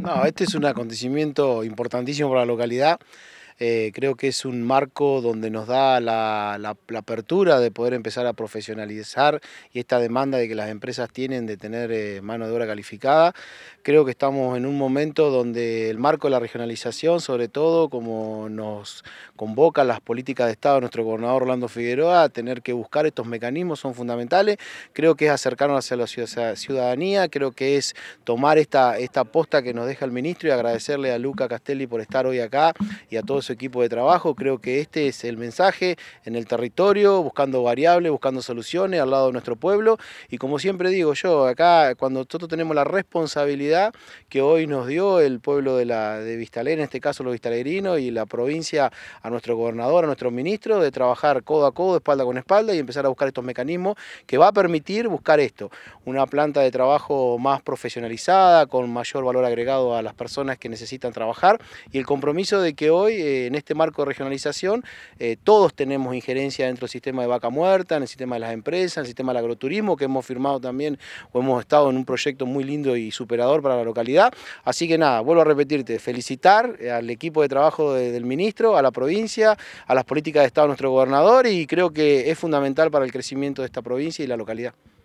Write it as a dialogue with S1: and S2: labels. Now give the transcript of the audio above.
S1: No, este es un acontecimiento importantísimo para la localidad. Creo que es un marco donde nos da la apertura de poder empezar a profesionalizar y esta demanda de que las empresas tienen de tener mano de obra calificada. Creo que estamos en un momento donde el marco de la regionalización, sobre todo como nos convoca las políticas de Estado de nuestro gobernador Orlando Figueroa, a tener que buscar estos mecanismos son fundamentales. Creo que es acercarnos hacia la ciudadanía, creo que es tomar esta posta que nos deja el ministro y agradecerle a Luca Castelli por estar hoy acá y a todo su equipo de trabajo. Creo que este es el mensaje en el territorio, buscando variables, buscando soluciones al lado de nuestro pueblo. Y como siempre digo yo, acá cuando nosotros tenemos la responsabilidad que hoy nos dio el pueblo de Vistalé, en este caso los vistalegrinos, y la provincia a nuestro gobernador, a nuestro ministro, de trabajar codo a codo, espalda con espalda y empezar a buscar estos mecanismos que va a permitir buscar esto, una planta de trabajo más profesionalizada, con mayor valor agregado a las personas que necesitan trabajar, y el compromiso de que hoy en este marco de regionalización todos tenemos injerencia dentro del sistema de vaca muerta, en el sistema de las empresas, en el sistema del agroturismo, que hemos firmado también o hemos estado en un proyecto muy lindo y superador para la localidad. Así que nada, vuelvo a repetirte, felicitar al equipo de trabajo del ministro, a la provincia, a las políticas de Estado de nuestro gobernador, y creo que es fundamental para el crecimiento de esta provincia y la localidad.